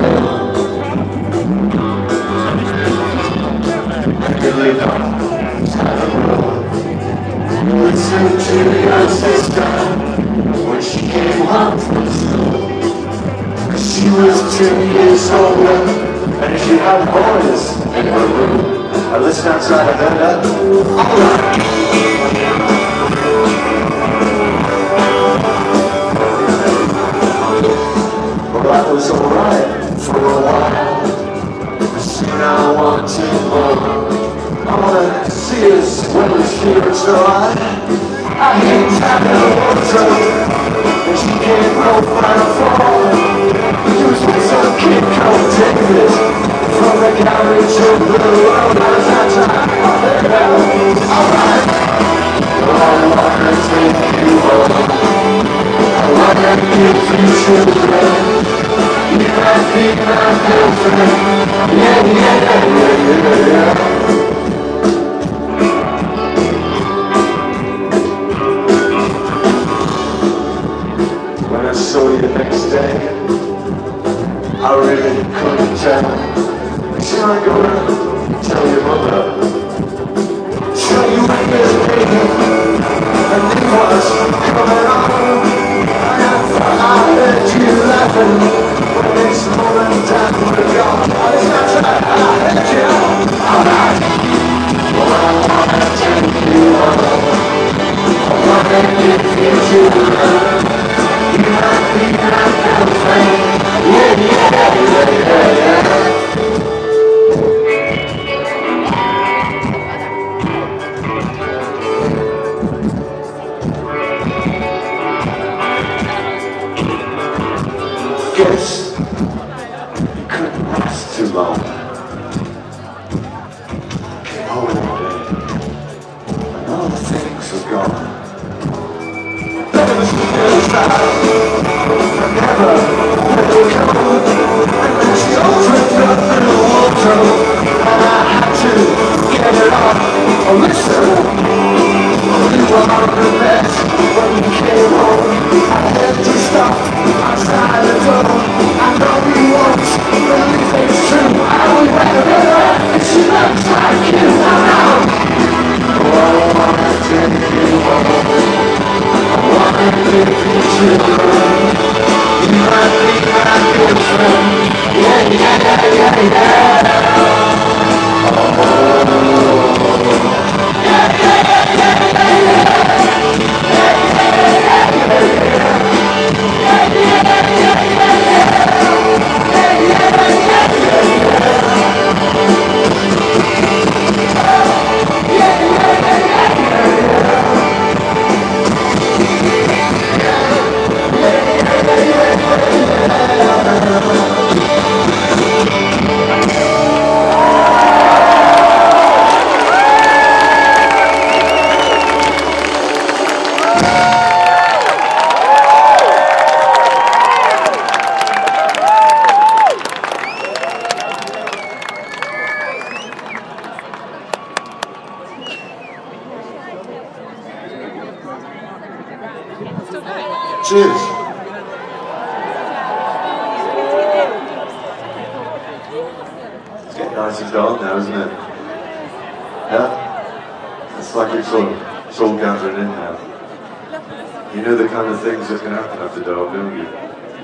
Really don't listen to your sister when she came home from school. 'Cause she was 2 years older and she had boys in her room. I listened outside, I heard that. Well, that was alright for a while. But soon I wanted more. I wanna see us when we're here, so I hit down the wardrobe and she came home final fall. He was with some kid called David from the garage of the world. I was not trying to get out. Alright, well, I wanna take you home. I wanna give you children. You might be my girlfriend. Yeah, yeah, yeah, yeah, yeah, yeah. When I saw you the next day, I really couldn't tell. Should I go and tell your mother? Should you went this baby? And it was coming on. And I heard you laughing when this mom and dad were gone. It's not right, I heard you. Alright, well, I wanna take you home. I wanna give you children. You might be my girlfriend. Yeah, yeah, yeah, yeah, yeah. Guess you couldn't last too long. Came home one day and all the things were gone. There was the style I never let it go. And then she opened up the wardrobe and I had to get it off. Oh, listen, you were on the best when you came home. I had to stop outside the door. I know you won't believe it's true. I will wear it and she looks like you. I know. Oh, I wanna take you home. I wanna give you children. You might be my girlfriend. Yeah, yeah, yeah, yeah, yeah. Cheers. It's getting nice and dark now, isn't it? Yeah? It's like it's all gathering in now. You know the kind of things that can happen after dark, don't you?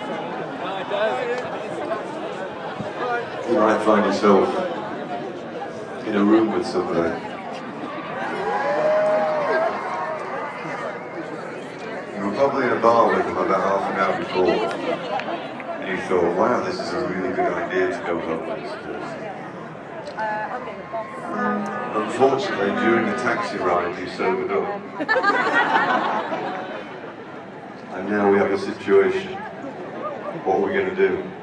You might find yourself in a room with somebody. You were probably in a bar with them about half an hour before, and you thought, wow, this is a really good idea to go home with this person. Unfortunately, during the taxi ride, you sobered up. And now we have a situation. What are we going to do?